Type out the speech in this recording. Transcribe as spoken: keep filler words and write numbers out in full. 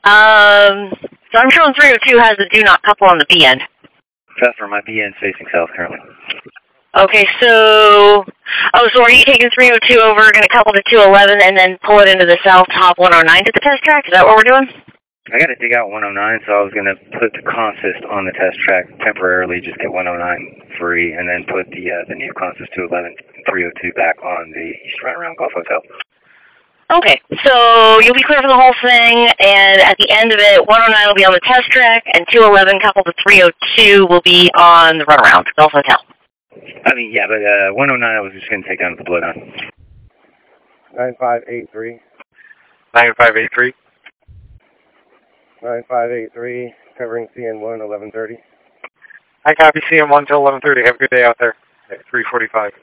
Um, so I'm showing three oh two has the do not couple on the B end. Customer, my B end's facing south currently. Okay, so, oh, so are you taking three oh two over, going to couple to two eleven, and then pull it into the south top one oh nine to the test track? Is that what we're doing? I got to dig out one oh nine, so I was going to put the consist on the test track temporarily, just get one oh nine free, and then put the uh, the new consist two eleven three oh two back on the east runaround Golf Hotel. Okay, so you'll be clear for the whole thing, and at the end of it, one oh nine will be on the test track, and two eleven coupled to three oh two will be on the runaround Golf Hotel. I mean, yeah, but uh, one oh nine I was just going to take down to the blowdown. nine five eight three. nine five eight three. nine five eight three, covering C N one, eleven thirty. I copy C N one till eleven thirty. Have a good day out there at three forty-five.